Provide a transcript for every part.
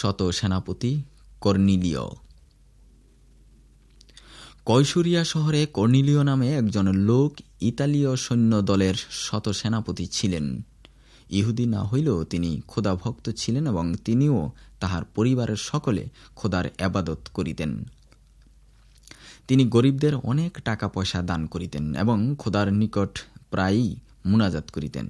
শত সেনাপতি কর্নেলীয়। কৈসরিয়া শহরে কর্নেলীয় নামে একজন লোক ইতালীয় সৈন্য দলের শত সেনাপতি ছিলেন। ইহুদি না হইলেও তিনি খোদাভক্ত ছিলেন এবং তিনিও তাহার পরিবারের সকলে খোদার এবাদত করিতেন। তিনি গরিবদের অনেক টাকা পয়সা দান করিতেন এবং খোদার নিকট প্রায়ই মুনাজাত করিতেন।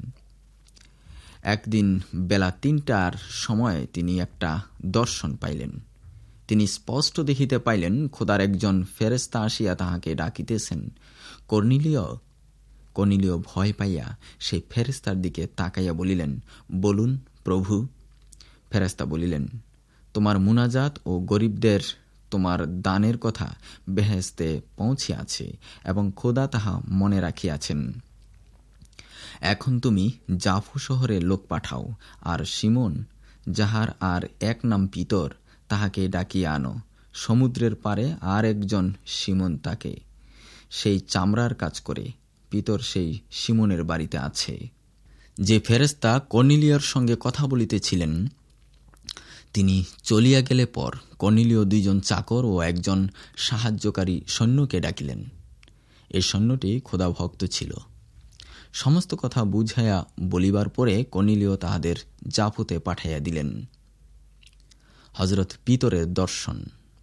একদিন বেলা ৩টার সময় তিনি একটা দর্শন পাইলেন। তিনি স্পষ্ট দেখিতে পাইলেন খোদার একজন ফেরেশতা আসিয়া তাহাকে ডাকিতেছেন, কর্নেলীয়। কর্নেলীয় ভয় পাইয়া সেই ফেরেশতার দিকে তাকাইয়া বলিলেন, বলুন প্রভু। ফেরেশতা বলিলেন, তোমার মুনাজাত ও গরিবদের তোমার দানের কথা বেহেশতে পৌঁছিয়াছে এবং খোদা তাহা মনে রাখিয়াছেন। এখন তুমি জাফু শহরে লোক পাঠাও, আর সিমোন, যাহার আর এক নাম পিতর, তাহাকে ডাকিয়া আনো। সমুদ্রের পারে আর একজন সিমোন তাকে, সেই চামড়ার কাজ করে। পিতর সেই সিমোনের বাড়িতে আছে। যে ফেরেশতা কর্নেলীয়র সঙ্গে কথা বলিতেছিলেন তিনি চলিয়া গেলে পর কর্নেলীয় 2 জন চাকর ও একজন সাহায্যকারী সৈন্যকে ডাকিলেন। এই সৈন্যটি খোদাভক্ত ছিল। সমস্ত কথা বুঝাইয়া বলিবার পরে কর্নেলীয় তাহাদের জাফুতে পাঠাইয়া দিলেন। হযরত পিতরের দর্শন।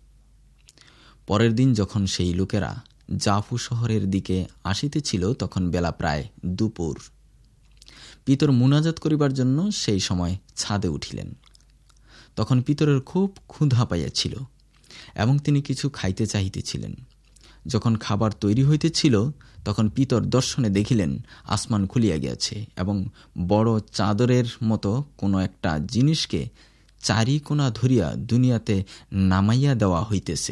পরের দিন যখন সেই লোকেরা জাফু শহরের দিকে আসিতেছিল তখন বেলা প্রায় দুপুর। পিতর মুনাজাত করিবার জন্য সেই সময় ছাদে উঠিলেন। তখন পিতরের খুব ক্ষুধা পাইয়াছিল এবং তিনি কিছু খাইতে চাহিতেছিলেন। যখন খাবার তৈরি হইতেছিল তখন পিতর দর্শনে দেখিলেন আসমান খুলিয়া গিয়াছে এবং বড় চাদরের মতো কোনো একটা জিনিসকে চারিকোণা ধরিয়া দুনিয়াতে নামাইয়া দেওয়া হইতেছে।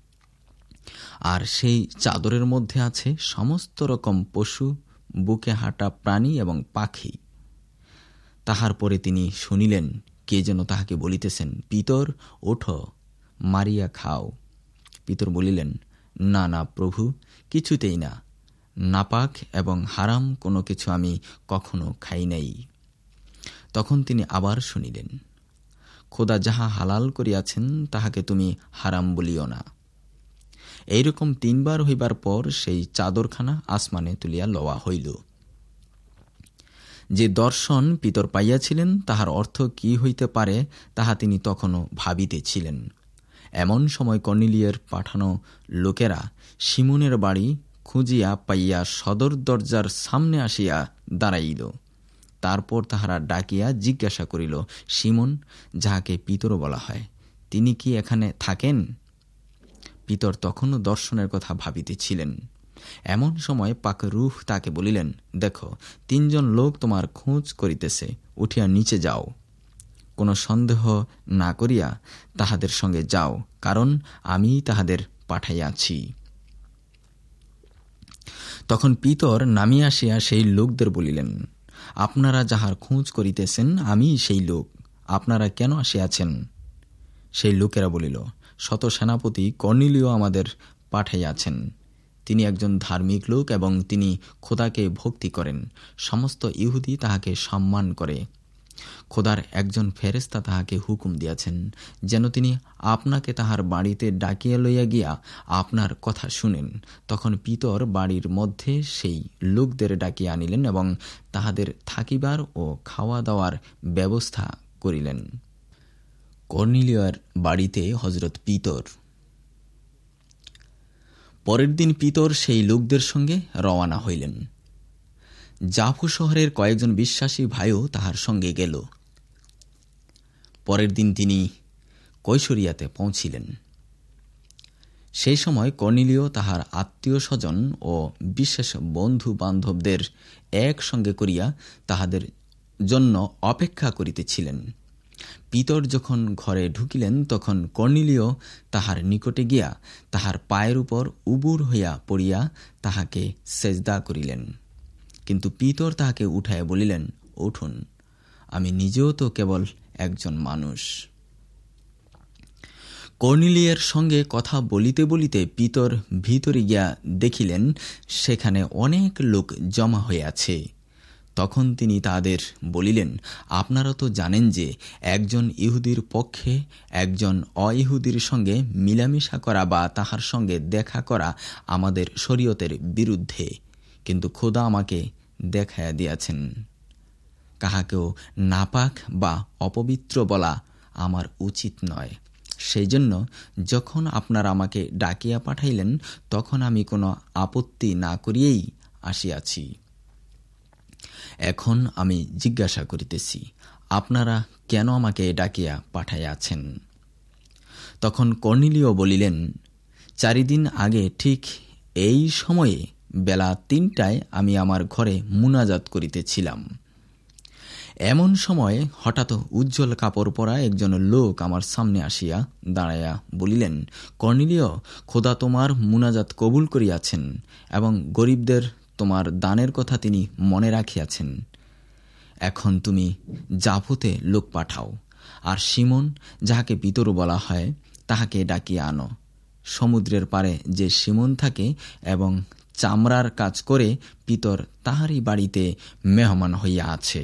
আর সেই চাদরের মধ্যে আছে সমস্ত রকম পশু, বুকে হাঁটা প্রাণী এবং পাখি। তাহার পরে তিনি শুনিলেন কে যেন তাহাকে বলিতেছেন, পিতর, ওঠো, মারিয়া খাও। পিতর বলিলেন, না না প্রভু, কিছুতেই না। নাপাক এবং হারাম কোনো কিছু আমি কখনো খাই নাই। তখন তিনি আবার শুনিলেন, খোদা যাহা হালাল করিয়াছেন তাহাকে তুমি হারাম বলিও না। এইরকম 3 বার হইবার পর সেই চাদরখানা আসমানে তুলিয়া লওয়া হইল। যে দর্শন পিতর পাইয়াছিলেন তাহার অর্থ কি হইতে পারে তাহা তিনি তখনও ভাবিতেছিলেন। এমন সময় কর্নেলীয়ের পাঠানো লোকেরা সিমোনের বাড়ি খুঁজিয়া পাইয়া সদর দরজার সামনে আসিয়া দাঁড়াইল। তারপর তাহারা ডাকিয়া জিজ্ঞাসা করিল, সিমোন, যাহাকে পিতর বলা হয়, তিনি কি এখানে থাকেন? পিতর তখনও দর্শনের কথা ভাবিতেছিলেন। এমন সময় পাক রূহ তাকে বলিলেন, দেখো, 3 জন লোক তোমার খোঁজ করিতেছে, উঠিয়া নিচে যাও। কোনো সন্দেহ না করিয়া তাহাদের সঙ্গে যাও, কারণ আমি তাহাদের পাঠাইয়াছি। তখন পিতর নামিয়া আসিয়া সেই লোকদের বলিলেন, আপনারা যাহার খোঁজ করিতেছেন আমি সেই লোক, আপনারা কেন আসিয়াছেন? সেই লোকেরা বলিল, শত সেনাপতি কর্নেলীয় আমাদের পাঠাইয়াছেন। তিনি একজন ধার্মিক লোক এবং তিনি খোদাকে ভক্তি করেন। সমস্ত ইহুদি তাহাকে সম্মান করে। খোদার একজন ফেরেশতা তাহাকে হুকুম দিয়াছেন যেন তিনি আপনাকে তাহার বাড়িতে ডাকিয়া লইয়া গিয়া আপনার কথা শুনেন। তখন পিতর বাড়ির মধ্যে সেই লোকদের ডাকিয়া আনিলেন এবং তাহাদের থাকিবার ও খাওয়া দাওয়ার ব্যবস্থা করিলেন। কর্নেলীয়ের বাড়িতে হযরত পিতর। পরের দিন পিতর সেই লোকদের সঙ্গে রওয়ানা হইলেন। জাফু শহরের কয়েকজন বিশ্বাসী ভাইও তাহার সঙ্গে গেল। পরের দিন তিনি কৈসরিয়াতে পৌঁছিলেন। সেই সময় কর্নেলীয় তাহার আত্মীয় স্বজন ও বিশেষ বন্ধু বান্ধবদের একসঙ্গে করিয়া তাহাদের জন্য অপেক্ষা করিতেছিলেন। পিতর যখন ঘরে ঢুকিলেন তখন কর্নেলীয় তাহার নিকটে গিয়া তাহার পায়ের উপর উবুর হইয়া পড়িয়া তাহাকে সেজদা করিলেন। কিন্তু পিতর তাহাকে উঠাইয়া বলিলেন, উঠুন, আমি নিজেও তো কেবল একজন মানুষ। কর্নেলীয়ের সঙ্গে কথা বলিতে বলিতে পিতর ভিতরে গিয়া দেখিলেন সেখানে অনেক লোক জমা হইয়াছে। তখন তিনি তাদের বলিলেন, আপনারা তো জানেন যে একজন ইহুদির পক্ষে একজন অইহুদির সঙ্গে মিলামিশা করা বা তাহার সঙ্গে দেখা করা আমাদের শরীয়তের বিরুদ্ধে, কিন্তু খোদা আমাকে দেখাইয়া দিয়াছেন কাহাকেও নাপাক বা অপবিত্র বলা আমার উচিত নয়। সেই জন্য যখন আপনারা আমাকে ডাকিয়া পাঠাইলেন, তখন আমি কোনো আপত্তি না করিয়েই আসিয়াছি। এখন আমি জিজ্ঞাসা করিতেছি, আপনারা কেন আমাকে ডাকিয়া পাঠাইয়াছেন? তখন কর্নেলীয় বলিলেন, 4 দিন আগে ঠিক এই সময়ে বেলা 3টায় আমি আমার ঘরে মুনাজাত করিতেছিলাম। এমন সময় হঠাৎ উজ্জ্বল কাপড় পরা একজন লোক আমার সামনে আসিয়া দাঁড়াইয়া বলিলেন, কর্নেলীয়, খোদা তোমার মুনাজাত কবুল করিয়াছেন এবং গরিবদের তোমার দানের কথা তিনি মনে রাখিয়াছেন। এখন তুমি জাফতে লোক পাঠাও, আর সিমন, যাহাকে পিতর বলা হয়, তাহাকে ডাকিয়া আনো। সমুদ্রের পারে যে সিমন থাকে এবং চামড়ার কাজ করে, পিতর তাহারই বাড়িতে মেহমান হইয়া আছে।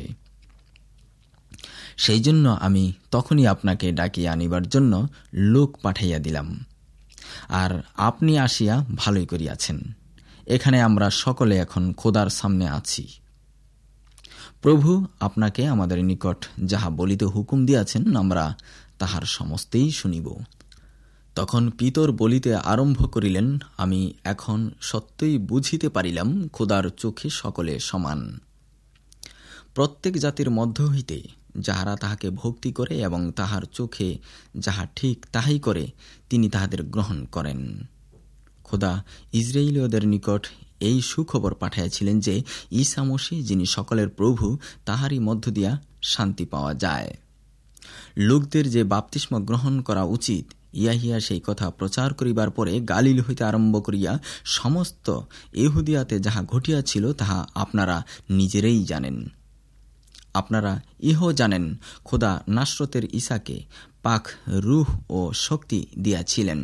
সেই জন্য আমি তখনই আপনাকে ডাকিয়া আনিবার জন্য লোক পাঠাইয়া দিলাম, আর আপনি আসিয়া ভালোই করিয়াছেন। এখানে আমরা সকলে এখন খোদার সামনে আছি। প্রভু আপনাকে আমাদের নিকট যাহা বলিতে হুকুম দিয়াছেন, আমরা তাহার সমস্তই শুনিব। তখন পিতর বলিতে আরম্ভ করিলেন, আমি এখন সত্যই বুঝিতে পারিলাম, খোদার চোখে সকলে সমান। প্রত্যেক জাতির মধ্য হইতে যাহারা তাহাকে ভক্তি করে এবং তাহার চোখে যাহা ঠিক তাহাই করে, তিনি তাহাদের গ্রহণ করেন। খোদা ইসরায়েলীয়দের নিকট এই সুখবর পাঠাইয়াছিলেন যে ঈসা মসীহ, যিনি সকলের প্রভু, তাহারই মধ্য দিয়া শান্তি পাওয়া যায়। লোকদের যে বাপ্তিস্ম গ্রহণ করা উচিত, ইয়াহিয়া সেই কথা প্রচার করিবার পরে গালিল হইতে আরম্ভ করিয়া সমস্ত ইহুদিয়াতে যাহা ঘটিয়াছিল, তাহা আপনারা নিজেরাই জানেন। আপনারা ইহো জানেন, খোদা নাসরতের ঈসাকে পাক রূহ ও শক্তি দিয়াছিলেন।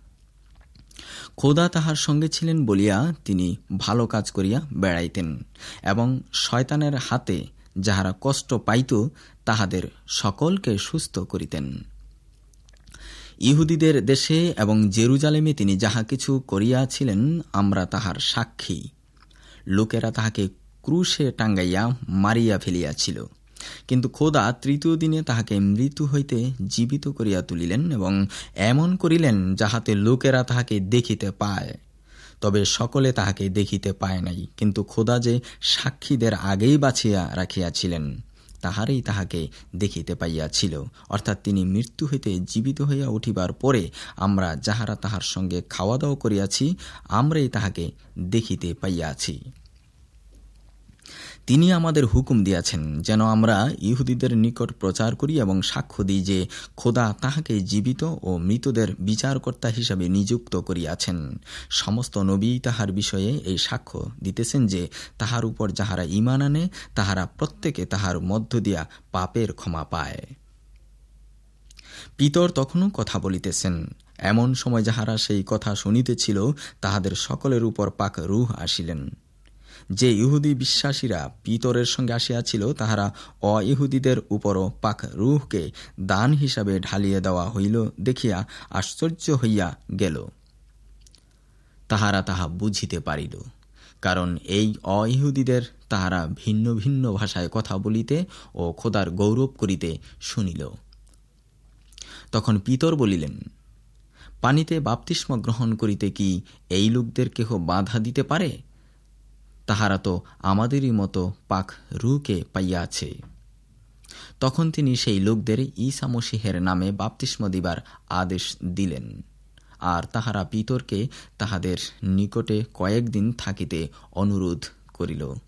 খোদা তাহার সঙ্গে ছিলেন বলিয়া তিনি ভালো কাজ করিয়া বেড়াইতেন এবং শয়তানের হাতে যাহারা কষ্ট পাইত, তাহাদের সকলকে সুস্থ করিতেন। ইহুদিদের দেশে এবং জেরুজালেমে তিনি যাহা কিছু করিয়াছিলেন, আমরা তাহার সাক্ষী। লোকেরা তাহাকে ক্রুশে টাঙ্গাইয়া মারিয়া ফেলিয়াছিল, কিন্তু খোদা 3য় দিনে তাহাকে মৃত্যু হইতে জীবিত করিয়া তুলিলেন এবং এমন করিলেন যাহাতে লোকেরা তাহাকে দেখিতে পায়। তবে সকলে তাহাকে দেখিতে পায় নাই, কিন্তু খোদা যে সাক্ষীদের আগেই বাছিয়া রাখিয়াছিলেন, তাহারই তাহাকে দেখিতে পাইয়াছিল। অর্থাৎ তিনি মৃত্যু হইতে জীবিত হইয়া উঠিবার পরে আমরা যাহারা তাহার সঙ্গে খাওয়া দাওয়া করিয়াছি, আমরাই তাহাকে দেখিতে পাইয়াছি। তিনি আমাদের হুকুম দিয়াছেন যেন আমরা ইহুদিদের নিকট প্রচার করি এবং সাক্ষ্য দিই যে খোদা তাহাকে জীবিত ও মৃতদের বিচারকর্তা হিসাবে নিযুক্ত করিয়াছেন। সমস্ত নবী তাহার বিষয়ে এই সাক্ষ্য দিতেছেন যে তাহার উপর যাহারা ঈমান আনে, তাহারা প্রত্যেকে তাহার মধ্য দিয়া পাপের ক্ষমা পায়। পিতর তখনও কথা বলিতেছেন। এমন সময় যাহারা সেই কথা শুনিতেছিল, তাহাদের সকলের উপর পাক রূহ আসিলেন। যে ইহুদি বিশ্বাসীরা পিতরের সঙ্গে আসিয়াছিল, তাহারা অইহুদিদের উপরও পাক রূহকে দান হিসাবে ঢালিয়ে দেওয়া হইল দেখিয়া আশ্চর্য হইয়া গেল। তাহারা তাহা বুঝিতে পারিল, কারণ এই অইহুদিদের তাহারা ভিন্ন ভিন্ন ভাষায় কথা বলিতে ও খোদার গৌরব করিতে শুনিল। তখন পিতর বলিলেন, পানিতে বাপ্তিস্ম গ্রহণ করিতে কি এই লোকদের কেহ বাধা দিতে পারে? তাহারা তো আমাদেরই মতো পাক রূহকে পাইয়াছে। তখন তিনি সেই লোকদের ঈসা মসীহের নামে বাপ্তিস্ম দিবার আদেশ দিলেন, আর তাহারা পিতরকে তাহাদের নিকটে কয়েকদিন থাকিতে অনুরোধ করিল।